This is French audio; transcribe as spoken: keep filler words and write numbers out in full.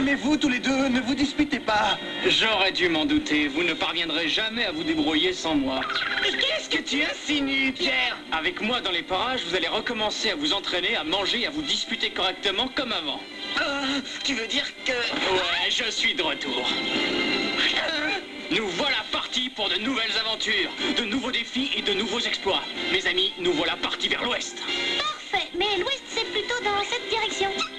Calmez-vous tous les deux, ne vous disputez pas. J'aurais dû m'en douter, vous ne parviendrez jamais à vous débrouiller sans moi. Mais qu'est-ce que tu insinues, Pierre? Avec moi dans les parages, vous allez recommencer à vous entraîner, à manger et à vous disputer correctement comme avant. Euh, tu veux dire que... Ouais, je suis de retour. Nous voilà partis pour de nouvelles aventures, de nouveaux défis et de nouveaux exploits. Mes amis, nous voilà partis vers l'ouest. Parfait, mais l'ouest c'est plutôt dans cette direction.